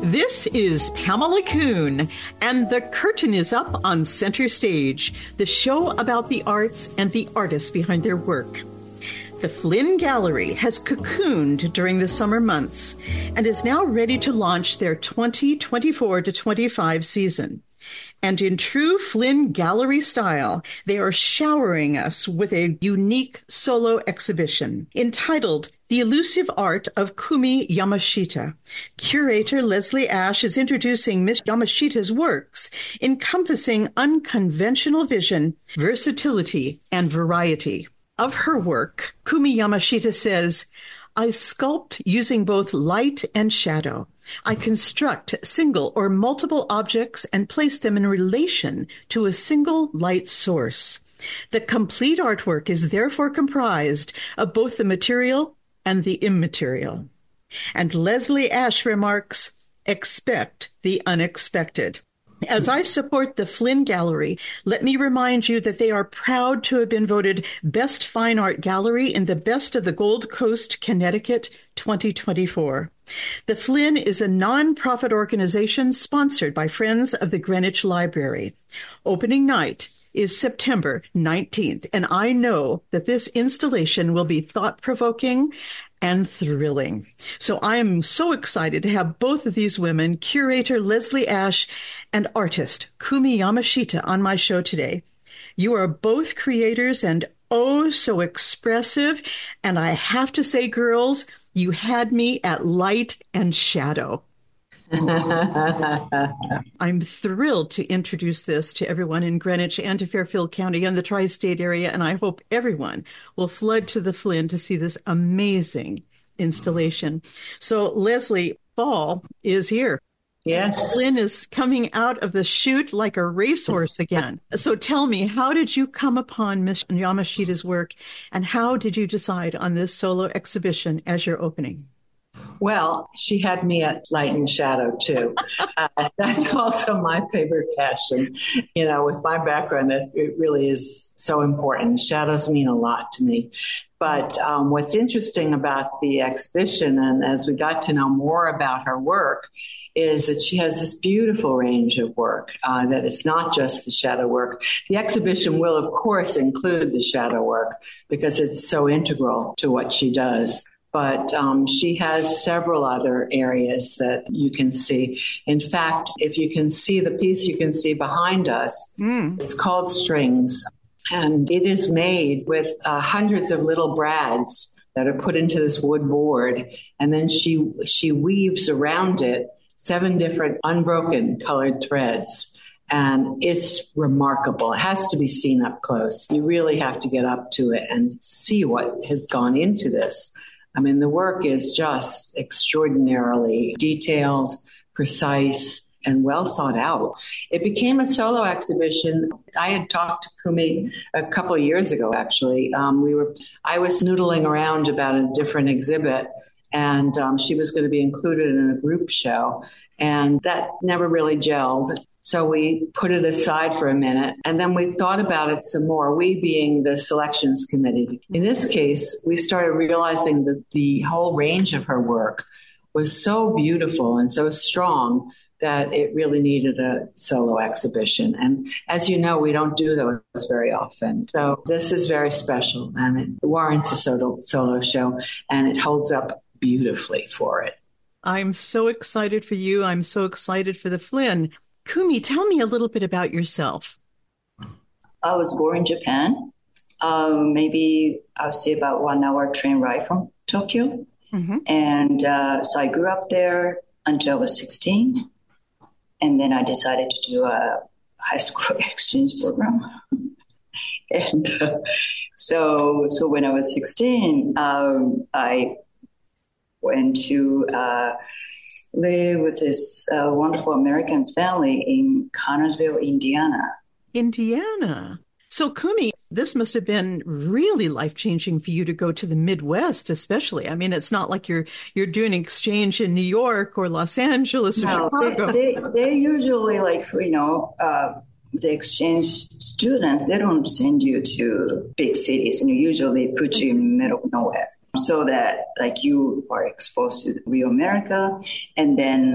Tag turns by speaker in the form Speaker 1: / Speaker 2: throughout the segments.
Speaker 1: This is Pamela Kuhn, and the curtain is up on Center Stage, the show about the arts and the artists behind their work. The Flynn Gallery has cocooned during the summer months and is now ready to launch their 2024-25 season. And in true Flynn Gallery style, they are showering us with a unique solo exhibition entitled The Elusive Art of Kumi Yamashita. Curator Leslie Ash is introducing Miss Yamashita's works, encompassing unconventional vision, versatility, and variety. Of her work, Kumi Yamashita says, I sculpt using both light and shadow. I construct single or multiple objects and place them in relation to a single light source. The complete artwork is therefore comprised of both the material and the immaterial. And Leslie Ash remarks, expect the unexpected. As I support the Flynn Gallery, let me remind you that they are proud to have been voted Best Fine Art Gallery in the Best of the Gold Coast, Connecticut 2024. The Flynn is a nonprofit organization sponsored by Friends of the Greenwich Library. Opening night is September 19th, and I know that this installation will be thought-provoking and thrilling. So I am so excited to have both of these women, curator Leslie Ash and artist Kumi Yamashita, on my show today. You are both creators and oh so expressive. And I have to say, girls, you had me at light and shadow. I'm thrilled to introduce this to everyone in Greenwich and to Fairfield County and the tri-state area, and I hope everyone will flood to the Flynn to see this amazing installation. So, Leslie, fall is here.
Speaker 2: Yes.
Speaker 1: Flynn is coming out of the chute like a racehorse again. So tell me, how did you come upon Miss Yamashita's work, and how did you decide on this solo exhibition as your opening?
Speaker 2: Well, she had me at light and shadow, too. That's also my favorite passion. You know, with my background, it really is so important. Shadows mean a lot to me. But what's interesting about the exhibition, and as we got to know more about her work, is that she has this beautiful range of work, that it's not just the shadow work. The exhibition will, of course, include the shadow work because it's so integral to what she does. But she has several other areas that you can see. In fact, if you can see the piece you can see behind us, it's called Strings. And it is made with hundreds of little brads that are put into this wood board. And then she weaves around it 7 different unbroken colored threads. And it's remarkable. It has to be seen up close. You really have to get up to it and see what has gone into this. I mean, the work is just extraordinarily detailed, precise, and well thought out. It became a solo exhibition. I had talked to Kumi a couple of years ago, actually. I was noodling around about a different exhibit, and she was going to be included in a group show, and that never really gelled. So we put it aside for a minute, and then we thought about it some more, we being the selections committee. In this case, we started realizing that the whole range of her work was so beautiful and so strong that it really needed a solo exhibition. And as you know, we don't do those very often. So this is very special, and it warrants a solo show, and it holds up beautifully for it.
Speaker 1: I'm so excited for you. I'm so excited for the Flynn. Kumi, tell me a little bit about yourself.
Speaker 3: I was born in Japan. Maybe I would say about 1 hour train ride from Tokyo. Mm-hmm. And so I grew up there until I was 16. And then I decided to do a high school exchange program. And so when I was 16, I went to live with this wonderful American family in Connersville, Indiana.
Speaker 1: Indiana. So, Kumi, this must have been really life-changing for you to go to the Midwest, especially. I mean, it's not like you're doing exchange in New York or Los Angeles or Chicago.
Speaker 3: They usually, the exchange students, they don't send you to big cities, and usually put you in the middle of nowhere, so that you are exposed to real America, and then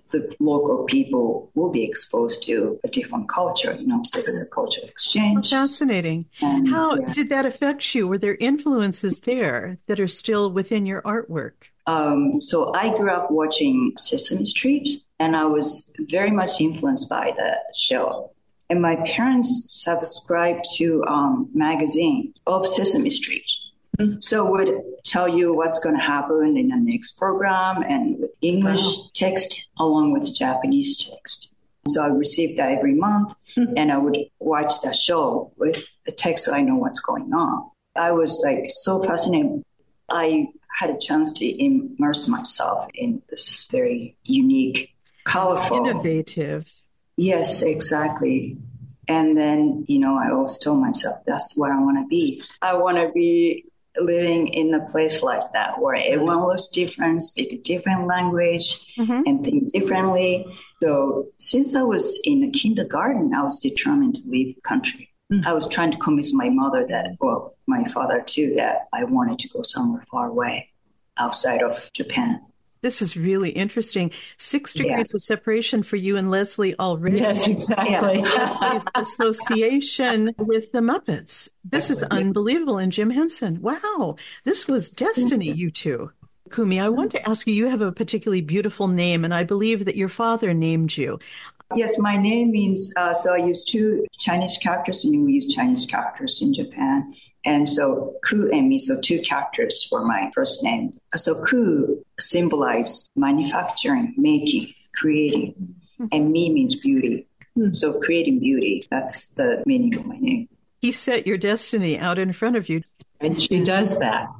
Speaker 3: the local people will be exposed to a different culture, so it's a cultural exchange.
Speaker 1: Fascinating.
Speaker 3: And,
Speaker 1: How did that affect you? Were there influences there that are still within your artwork?
Speaker 3: So I grew up watching Sesame Street, and I was very much influenced by the show. And my parents subscribed to magazine of Sesame Street. Mm-hmm. So it would tell you what's going to happen in the next program, and with English text along with Japanese text. So I received that every month, and I would watch that show with the text so I know what's going on. I was so fascinated. I had a chance to immerse myself in this very unique, colorful,
Speaker 1: innovative.
Speaker 3: Yes, exactly. And then, I always told myself, that's what I want to be. I want to be living in a place like that where everyone looks different, speak a different language, and think differently. So since I was in the kindergarten, I was determined to leave the country. I was trying to convince my mother my father too, that I wanted to go somewhere far away outside of Japan.
Speaker 1: This is really interesting. 6 degrees of separation for you and Leslie already.
Speaker 2: Yes, exactly.
Speaker 1: Leslie's association with the Muppets. This is unbelievable. And Jim Henson. Wow. This was destiny, you two. Kumi, I want to ask you, you have a particularly beautiful name, and I believe that your father named you.
Speaker 3: Yes, my name means, so I use 2 Chinese characters, and we use Chinese characters in Japan. And so Ku and Mi, so 2 characters for my first name. So Ku symbolize manufacturing, making, creating, and Mi means beauty. So creating beauty, that's the meaning of my name.
Speaker 1: He set your destiny out in front of you.
Speaker 2: And she does that.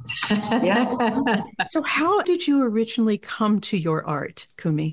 Speaker 3: Yeah.
Speaker 1: So how did you originally come to your art, Kumi?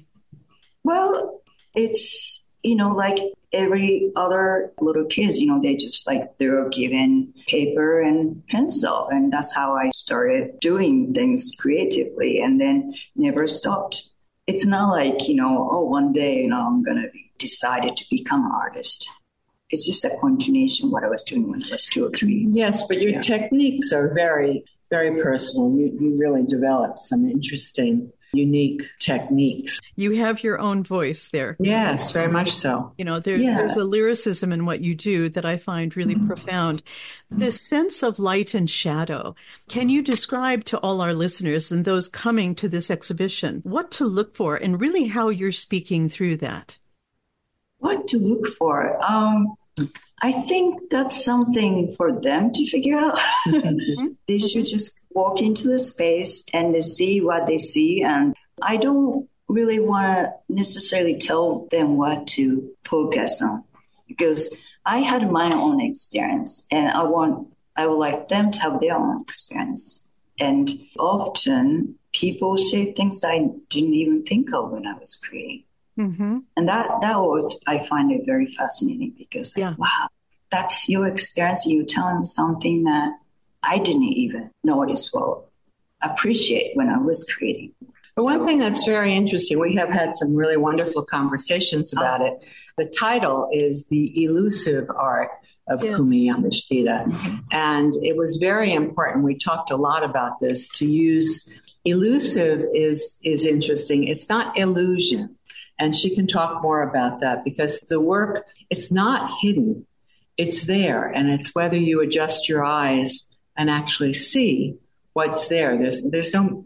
Speaker 3: Well, it's, like every other little kids, they just they were given paper and pencil. And that's how I started doing things creatively and then never stopped. It's not one day, I'm going to decided to become an artist. It's just a continuation of what I was doing when I was 2 or 3.
Speaker 2: Yes, but your techniques are very, very personal. You really developed some interesting, unique techniques.
Speaker 1: You have your own voice there.
Speaker 2: Yes, very much so.
Speaker 1: There's a lyricism in what you do that I find really profound. This sense of light and shadow. Can you describe to all our listeners and those coming to this exhibition what to look for and really how you're speaking through that?
Speaker 3: What to look for? I think that's something for them to figure out. They should just walk into the space and they see what they see. And I don't really want to necessarily tell them what to focus on because I had my own experience and I would like them to have their own experience. And often people say things that I didn't even think of when I was creating. And that was, I find it very fascinating because, wow, that's your experience. You're telling me something that I didn't even notice or appreciate when I was creating.
Speaker 2: But one thing that's very interesting, we have had some really wonderful conversations about it. The title is The Elusive Art of Kumi Yamashita. And it was very important. We talked a lot about this. To use elusive is interesting. It's not illusion. And she can talk more about that because the work, it's not hidden. It's there. And it's whether you adjust your eyes and actually see what's there. There's no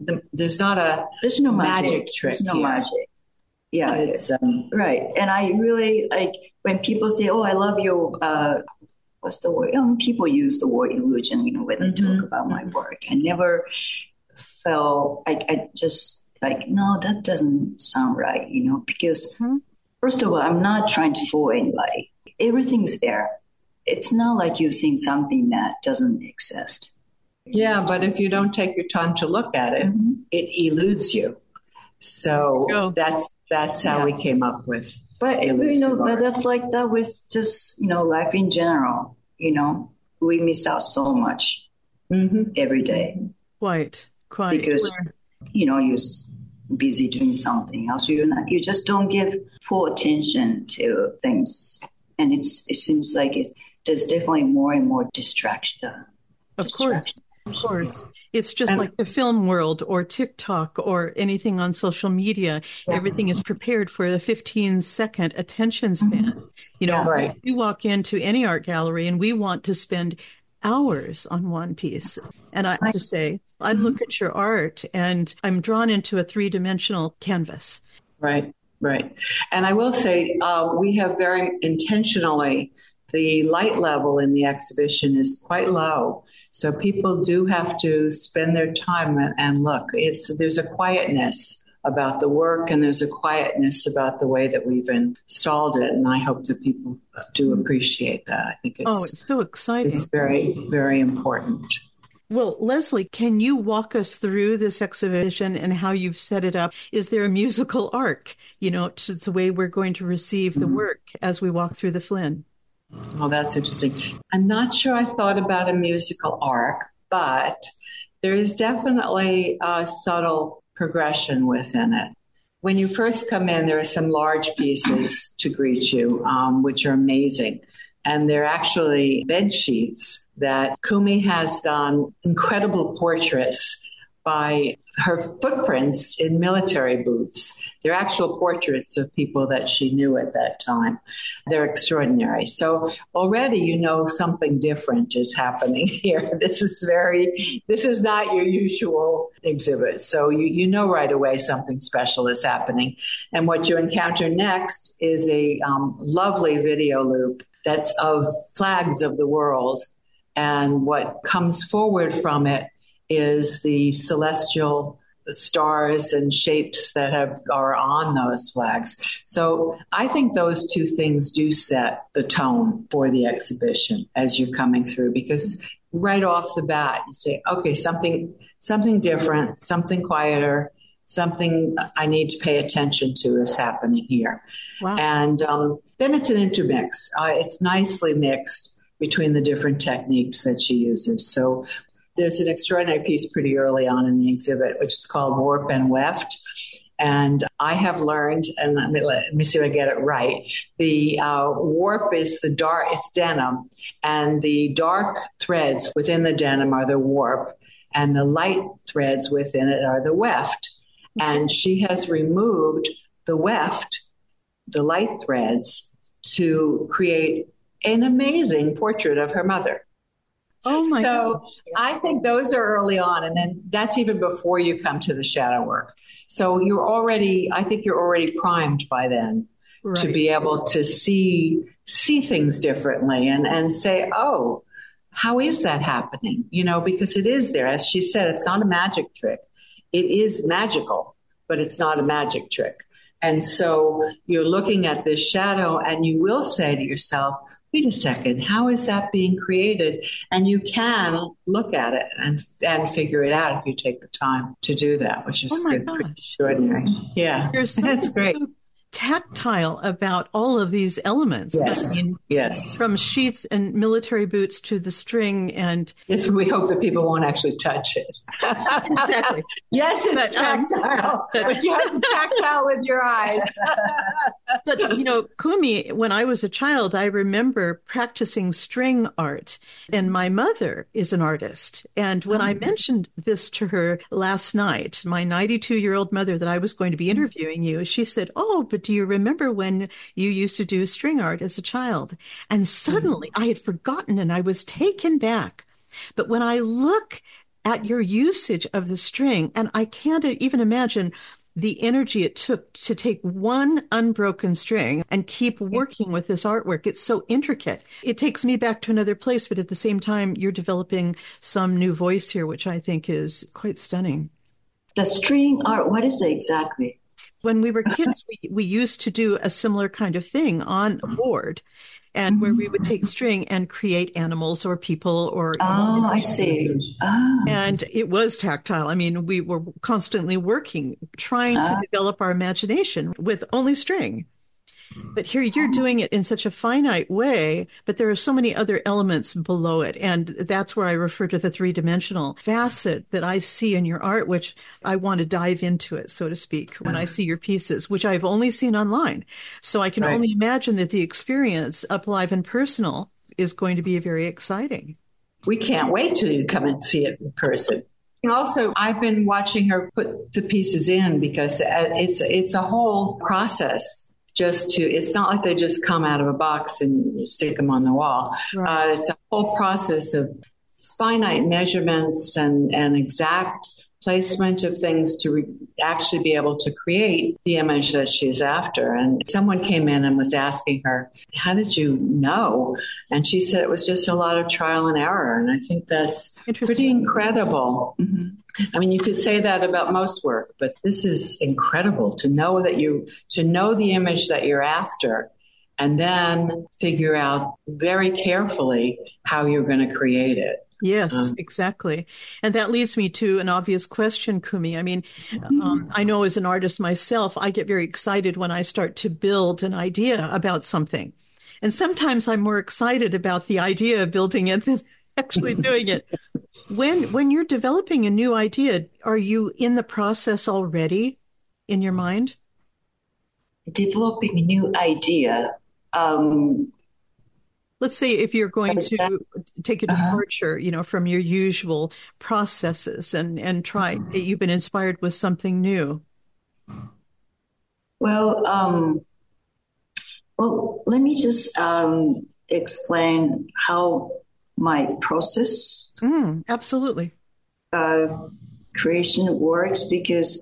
Speaker 2: magic trick.
Speaker 3: There's no magic. Yeah, it's right. And I really like when people say, "Oh, I love your what's the word?" People use the word illusion, when they talk about my work. I never felt I just no, that doesn't sound right, because first of all, I'm not trying to fool anybody. Everything's there. It's not like you've seen something that doesn't exist.
Speaker 2: Yeah, but if you don't take your time to look at it, it eludes you. So that's how we came up with.
Speaker 3: But that's like that with just life in general. We miss out so much every day.
Speaker 1: Quite.
Speaker 3: Because you're busy doing something else. You just don't give full attention to things, and it seems like there's definitely more and more distraction.
Speaker 1: Of course. Of course. It's just like the film world or TikTok or anything on social media. Yeah. Everything is prepared for a 15-second attention span.
Speaker 2: Right.
Speaker 1: We walk into any art gallery and we want to spend hours on one piece. And I have to say, I look at your art and I'm drawn into a three-dimensional canvas.
Speaker 2: Right, right. And I will say, we have very intentionally, the light level in the exhibition is quite low. So people do have to spend their time and look. There's a quietness about the work, and there's a quietness about the way that we've installed it. And I hope that people do appreciate that. I think
Speaker 1: it's so exciting.
Speaker 2: It's very, very important.
Speaker 1: Well, Leslie, can you walk us through this exhibition and how you've set it up? Is there a musical arc, to the way we're going to receive the work as we walk through the Flynn?
Speaker 2: Oh, that's interesting. I'm not sure I thought about a musical arc, but there is definitely a subtle progression within it. When you first come in, there are some large pieces to greet you, which are amazing. And they're actually bed sheets that Kumi has done incredible portraits by her footprints in military boots. They're actual portraits of people that she knew at that time. They're extraordinary. So already something different is happening here. This is not your usual exhibit. So you know right away something special is happening. And what you encounter next is a lovely video loop that's of flags of the world. And what comes forward from it is the celestial stars and shapes that are on those flags. So I think those two things do set the tone for the exhibition as you're coming through, because right off the bat, you say, okay, something different, something quieter, something I need to pay attention to is happening here.
Speaker 1: Wow.
Speaker 2: And then it's an intermix. It's nicely mixed between the different techniques that she uses. So there's an extraordinary piece pretty early on in the exhibit, which is called Warp and Weft. And I have learned, and let me see if I get it right. The warp is it's denim, and the dark threads within the denim are the warp, and the light threads within it are the weft. And she has removed the weft, the light threads, to create an amazing portrait of her mother.
Speaker 1: Oh my God.
Speaker 2: So I think those are early on. And then that's even before you come to the shadow work. So I think you're already primed by then to be able to see things differently and say, oh, how is that happening? Because it is there. As she said, it's not a magic trick. It is magical, but it's not a magic trick. And so you're looking at this shadow and you will say to yourself, wait a second, how is that being created? And you can look at it and figure it out if you take the time to do that, which is pretty extraordinary. Yeah, that's great.
Speaker 1: So tactile about all of these elements.
Speaker 2: Yes. Yes.
Speaker 1: From sheets and military boots to the string and...
Speaker 2: Yes, we hope that people won't actually touch it.
Speaker 1: Exactly.
Speaker 2: Yes, it's tactile, but you have to tactile with your eyes.
Speaker 1: But, Kumi, when I was a child, I remember practicing string art, and my mother is an artist. And when I mentioned this to her last night, my 92-year-old mother, that I was going to be interviewing you, she said, oh, but do you remember when you used to do string art as a child? And suddenly I had forgotten and I was taken back. But when I look at your usage of the string, and I can't even imagine the energy it took to take one unbroken string and keep working with this artwork. It's so intricate. It takes me back to another place, but at the same time, you're developing some new voice here, which I think is quite stunning.
Speaker 3: The string art, what is it exactly?
Speaker 1: When we were kids, we used to do a similar kind of thing on a board, and where we would take string and create animals or people or...
Speaker 3: Oh, I see. Oh.
Speaker 1: And it was tactile. I mean, we were constantly working, trying to develop our imagination with only string. But here you're doing it in such a finite way, but there are so many other elements below it. And that's where I refer to the three-dimensional facet that I see in your art, which I want to dive into it, so to speak, when I see your pieces, which I've only seen online. So I can only imagine that the experience up live and personal is going to be very exciting.
Speaker 2: we can't wait till you come and see it in person. And also, I've been watching her put the pieces in because it's a whole process. It's not like they just come out of a box and you stick them on the wall. Right. It's a whole process of finite measurements and exact placement of things to actually be able to create the image that she's after. And someone came in and was asking her, how did you know? And she said it was just a lot of trial and error. And I think that's pretty incredible. Mm-hmm. I mean, you could say that about most work, but this is incredible to know the image that you're after and then figure out very carefully how you're going to create it.
Speaker 1: Yes, exactly. And that leads me to an obvious question, Kumi. I mean, I know as an artist myself, I get very excited when I start to build an idea about something. And sometimes I'm more excited about the idea of building it than actually doing it. When you're developing a new idea, are you in the process already in your mind?
Speaker 3: Developing a new idea.
Speaker 1: Let's say if you're going to take a departure, from your usual processes and try, you've been inspired with something new.
Speaker 3: Well, let me just explain how my process
Speaker 1: absolutely
Speaker 3: creation works, because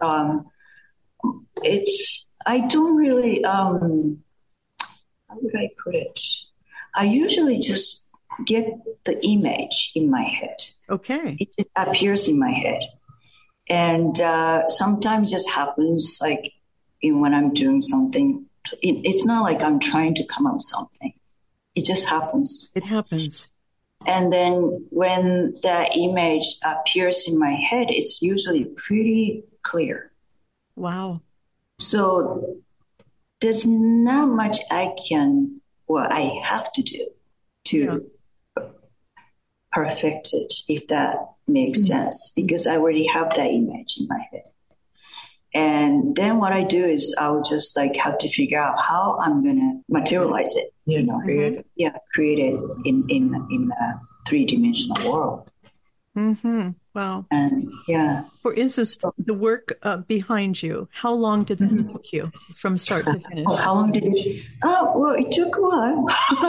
Speaker 3: I don't really how would I put it? I usually just get the image in my head.
Speaker 1: Okay.
Speaker 3: It just appears in my head. And sometimes it just happens like when I'm doing something. It's not like I'm trying to come up with something. It just happens.
Speaker 1: It happens.
Speaker 3: And then when that image appears in my head, it's usually pretty clear.
Speaker 1: Wow.
Speaker 3: So there's not much I have to do to perfect it, if that makes sense, because I already have that image in my head. And then what I do is I'll just have to figure out how I'm going to materialize it, create it in a three-dimensional world.
Speaker 1: Mm-hmm. Wow.
Speaker 3: And
Speaker 1: for instance, the work behind you, how long did that take you from start to finish?
Speaker 3: How long did it? Well, it took a while.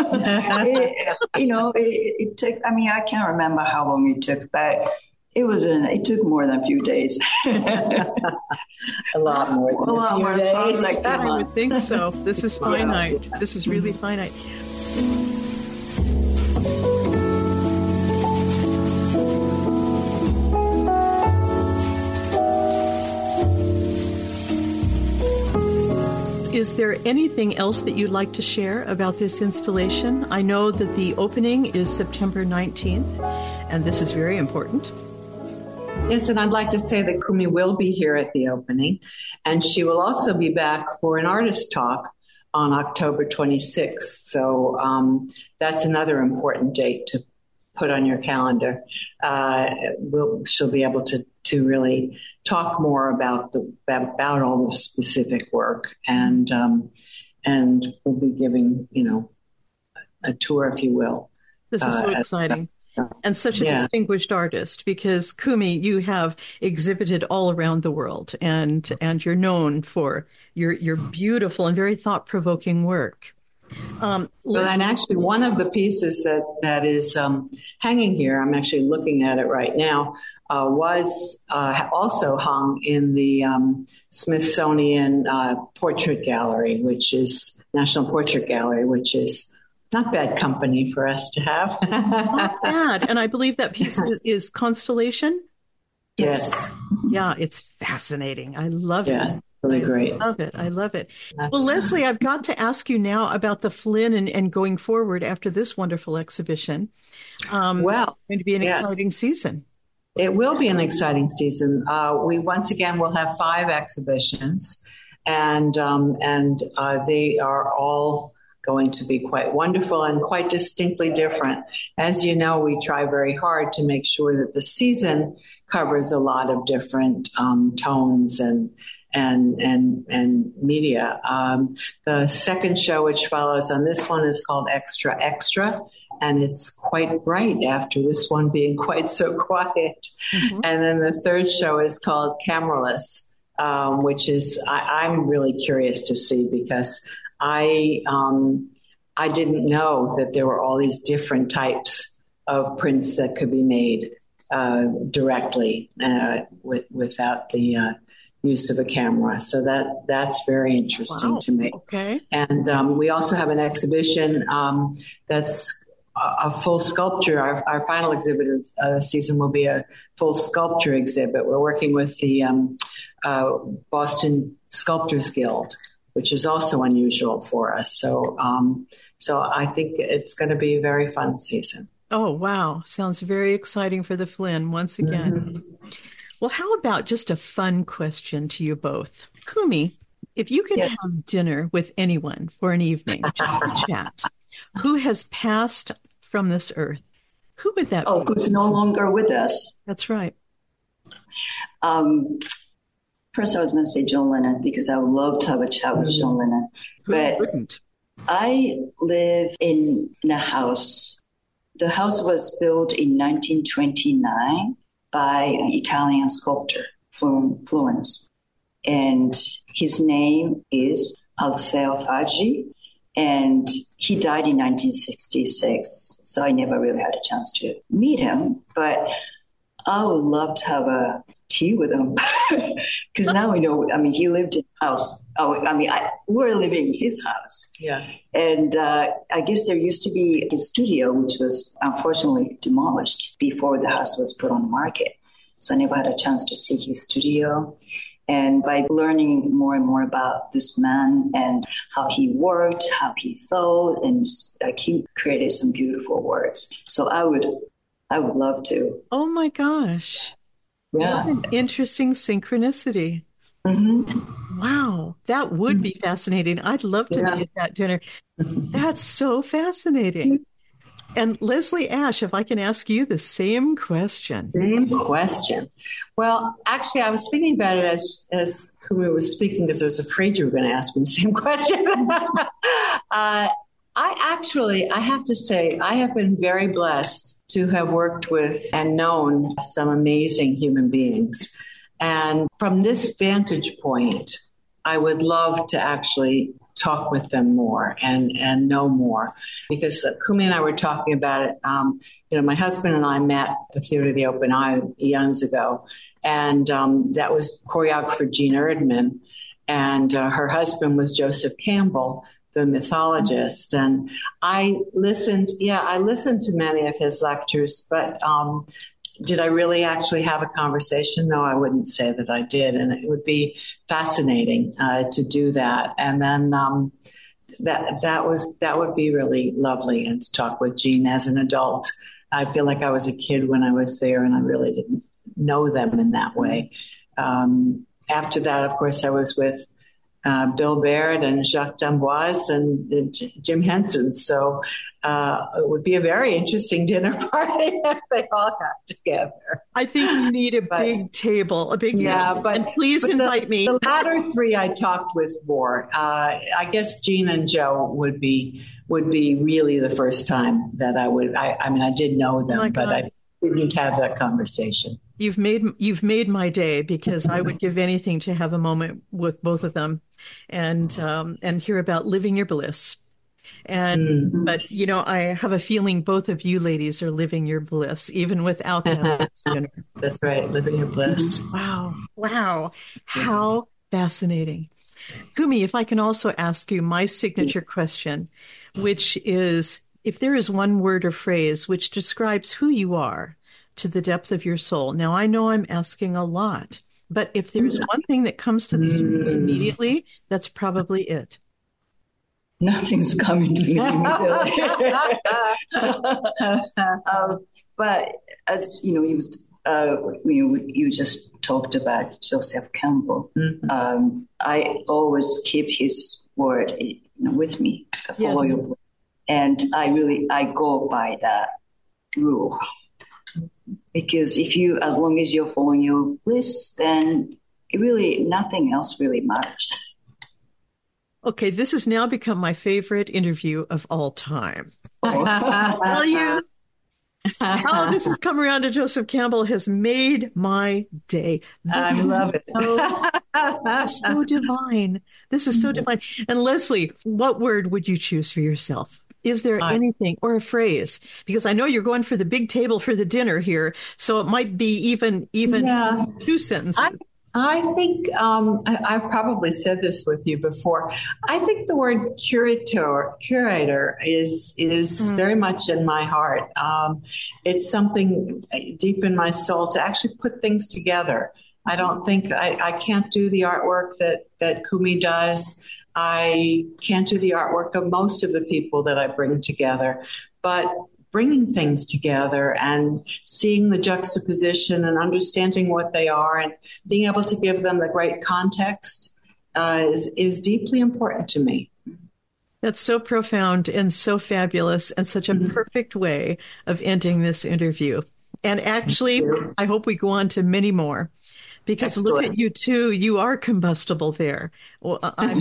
Speaker 3: It took, I can't remember how long it took, but it took more than a few days.
Speaker 2: A lot more than a few days.
Speaker 3: Like
Speaker 1: I would think so. This is finite. Yes. This is really finite. Is there anything else that you'd like to share about this installation? I know that the opening is September 19th, and this is very important.
Speaker 2: Yes, and I'd like to say that Kumi will be here at the opening, and she will also be back for an artist talk on October 26th. So that's another important date to put on your calendar. She'll be able to really talk more about all the specific work, and we'll be giving a tour, if you will.
Speaker 1: This is so exciting. And such a distinguished artist, because Kumi, you have exhibited all around the world, and you're known for your beautiful and very thought-provoking work.
Speaker 2: And actually, one of the pieces that is hanging here, I'm actually looking at it right now, was also hung in the Smithsonian Portrait Gallery, which is National Portrait Gallery, which is not bad company for us to have.
Speaker 1: Not bad. And I believe that piece is Constellation.
Speaker 2: Yes.
Speaker 1: Yeah, it's fascinating. I love it.
Speaker 2: Really great.
Speaker 1: I love it. Well, Leslie, I've got to ask you now about the Flynn and going forward after this wonderful exhibition. It's going to be an exciting season.
Speaker 2: It will be an exciting season. We once again will have 5 exhibitions, and they are all going to be quite wonderful and quite distinctly different. As you know, we try very hard to make sure that the season covers a lot of different tones and media. The second show, which follows on this one, is called Extra Extra, and it's quite bright after this one being quite so quiet. Mm-hmm. And then the third show is called Cameraless, which is I'm really curious to see, because I didn't know that there were all these different types of prints that could be made directly without the use of a camera. So that's very interesting to me.
Speaker 1: Okay.
Speaker 2: And we also have an exhibition that's a full sculpture. Our final exhibit of the season will be a full sculpture exhibit. We're working with the Boston Sculptors Guild, which is also unusual for us. So I think it's going to be a very fun season.
Speaker 1: Oh, wow. Sounds very exciting for the Flynn once again. Mm-hmm. Well, how about just a fun question to you both? Kumi, if you could have dinner with anyone for an evening, just to chat, who has passed from this earth, who would that be?
Speaker 3: Oh, who's no longer with us.
Speaker 1: That's right.
Speaker 3: First, I was going to say John Lennon, because I would love to have a chat with John Lennon.
Speaker 1: Who wouldn't?
Speaker 3: I live in a house. The house was built in 1929 by an Italian sculptor from Florence. And his name is Alfeo Faggi, and he died in 1966. So I never really had a chance to meet him, but I would love to have a tea with him, because now we know, he lived in a house. We're living in his house.
Speaker 2: Yeah.
Speaker 3: And I guess there used to be a studio, which was unfortunately demolished before the house was put on the market. So I never had a chance to see his studio. And by learning more and more about this man and how he worked, how he thought, and he created some beautiful works. So I would love to.
Speaker 1: Oh my gosh.
Speaker 3: Yeah.
Speaker 1: What an interesting synchronicity.
Speaker 3: Mm-hmm.
Speaker 1: Wow. That would be fascinating. I'd love to be at that dinner. That's so fascinating. And Leslie Ash, if I can ask you the same question.
Speaker 2: Well, actually, I was thinking about it as Kumi was speaking, because I was afraid you were going to ask me the same question. I have to say, I have been very blessed to have worked with and known some amazing human beings. And from this vantage point, I would love to actually talk with them more and know more, because Kumi and I were talking about it. My husband and I met at the Theater of the Open Eye eons ago, and that was choreographer Gene Erdman, and her husband was Joseph Campbell, the mythologist. And I listened to many of his lectures, but did I really actually have a conversation? No, I wouldn't say that I did. And it would be fascinating to do that. And then that would be really lovely, and to talk with Gene as an adult. I feel like I was a kid when I was there, and I really didn't know them in that way. After that, of course, I was with Bill Baird and Jacques d'Amboise and Jim Henson. So it would be a very interesting dinner party if they all got together.
Speaker 1: I think you need a big table, table. And please invite me.
Speaker 2: The latter three I talked with more. I guess Gene and Joe would be really the first time that I would. I did know them, but I didn't have that conversation.
Speaker 1: You've made my day, because I would give anything to have a moment with both of them, and hear about living your bliss. And but I have a feeling both of you ladies are living your bliss even without that dinner.
Speaker 2: That's right, living your bliss.
Speaker 1: Wow, how fascinating. Kumi, if I can also ask you my signature question, which is, if there is one word or phrase which describes who you are to the depth of your soul. Now, I know I'm asking a lot, but if there's one thing that comes to the surface immediately, that's probably it.
Speaker 3: Nothing's coming to me immediately. But as you just talked about Joseph Campbell. I always keep his word with me. Follow your bliss. And I go by that rule. Because as long as you're following your bliss, then nothing else really matters.
Speaker 1: Okay, this has now become my favorite interview of all time. Tell you how this has come around to Joseph Campbell has made my day.
Speaker 2: I love it.
Speaker 1: So divine. This is so divine. And Leslie, what word would you choose for yourself? Is there anything or a phrase? Because I know you're going for the big table for the dinner here, so it might be even 2 sentences.
Speaker 2: I think I've probably said this with you before. I think the word curator is very much in my heart. It's something deep in my soul to actually put things together. I don't think I can't do the artwork that Kumi does. I can't do the artwork of most of the people that I bring together, but bringing things together and seeing the juxtaposition and understanding what they are and being able to give them the great context is deeply important to me.
Speaker 1: That's so profound and so fabulous and such a perfect way of ending this interview. And actually, I hope we go on to many more. Because Excellent. Look at you two, you are combustible there. Well,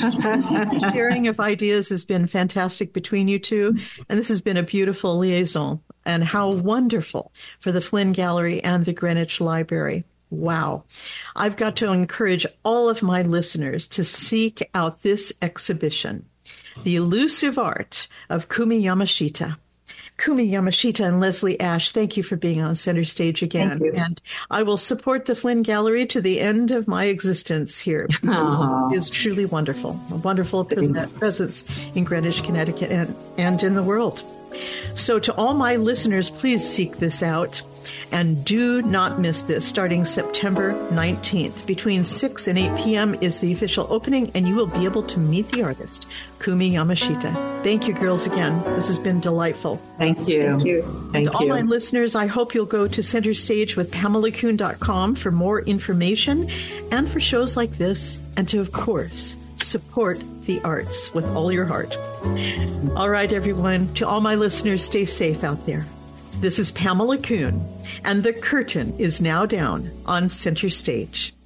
Speaker 1: sharing of ideas has been fantastic between you two, and this has been a beautiful liaison. And how wonderful for the Flynn Gallery and the Greenwich Library. Wow. I've got to encourage all of my listeners to seek out this exhibition, The Elusive Art of Kumi Yamashita. Kumi Yamashita and Leslie Ash, thank you for being on Center Stage again. And I will support the Flynn Gallery to the end of my existence here. It is truly wonderful, a wonderful presence in Greenwich, Connecticut, and in the world. So to all my listeners, please seek this out. And do not miss this. Starting September 19th, between 6 and 8 p.m. is the official opening, and you will be able to meet the artist, Kumi Yamashita. Thank you, girls, again. This has been delightful.
Speaker 2: Thank you.
Speaker 1: And to all my listeners, I hope you'll go to centerstagewithPamelaKoon.com for more information and for shows like this, and to, of course, support the arts with all your heart. All right, everyone. To all my listeners, stay safe out there. This is Pamela Koon, and the curtain is now down on Center Stage.